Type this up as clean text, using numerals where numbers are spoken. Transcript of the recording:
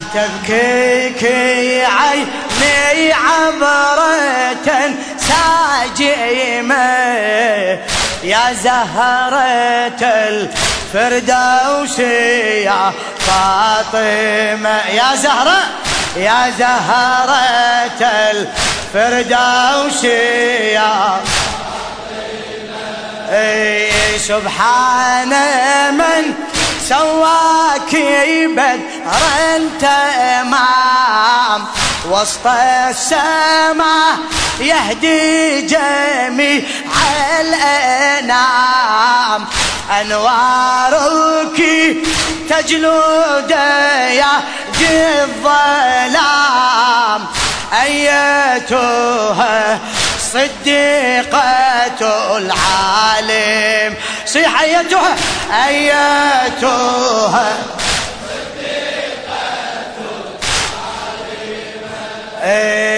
تبكيك عيني عبرة ساجمة يا زهرة الفردوس يا فاطمة يا زهرة يا زهرة الفردوس يا سبحان من سواك بدرا تمام وسط السماء يهدي جميع الأنام أنوارك تجلود يا الظلام أيتها صديقة العالم صيح أيتها أيتها صديقة العالم